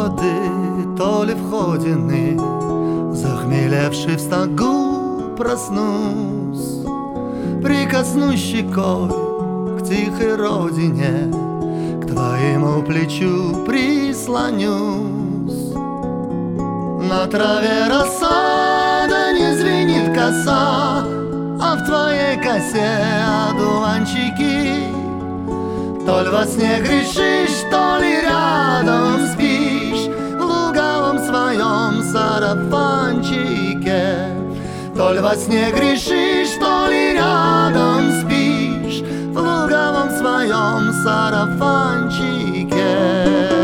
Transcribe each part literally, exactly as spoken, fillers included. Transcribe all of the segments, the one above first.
воды, то ли входины, захмелевший в стогу проснусь, прикоснусь щекой к тихой родине, к твоему плечу прислонюсь. На траве рассада, не звенит коса, а в твоей косе одуванчики. То ли во сне грешишь, то ли рядом спишь в луговом своем сарафанчике. То ли во сне грешишь, то ли рядом спишь в луговом своем сарафанчике.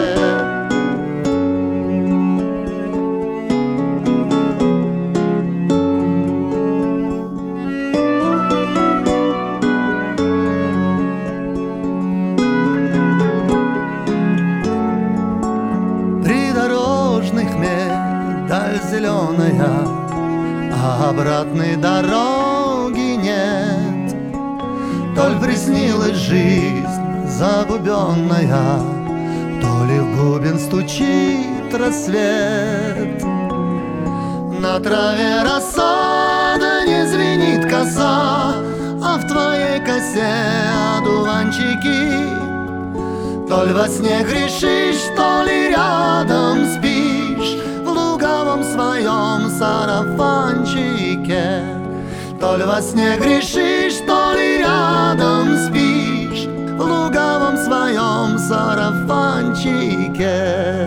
Даль зеленая, а обратной дороги нет. То ли приснилась жизнь загубенная, то ли в бубен стучит рассвет. На траве рассада, не звенит коса, а в твоей косе одуванчики. То ли во сне грешишь, то ли рядом спишь в луговом своем сарафанчике. То ли во сне грешишь, то ли рядом спишь в луговом своем сарафанчике.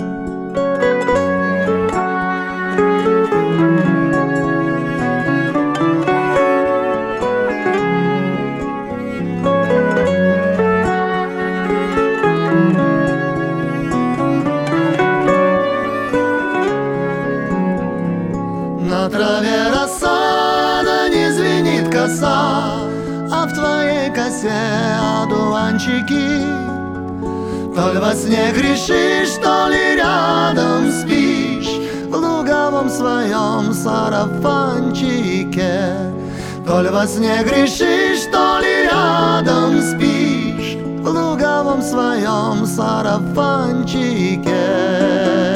На траве рассада, не звенит коса, а в твоей косе одуванчики. То ли во сне грешишь, то ли рядом спишь в луговом своем сарафанчике. То ли во сне грешишь, то ли рядом спишь в луговом своем сарафанчике.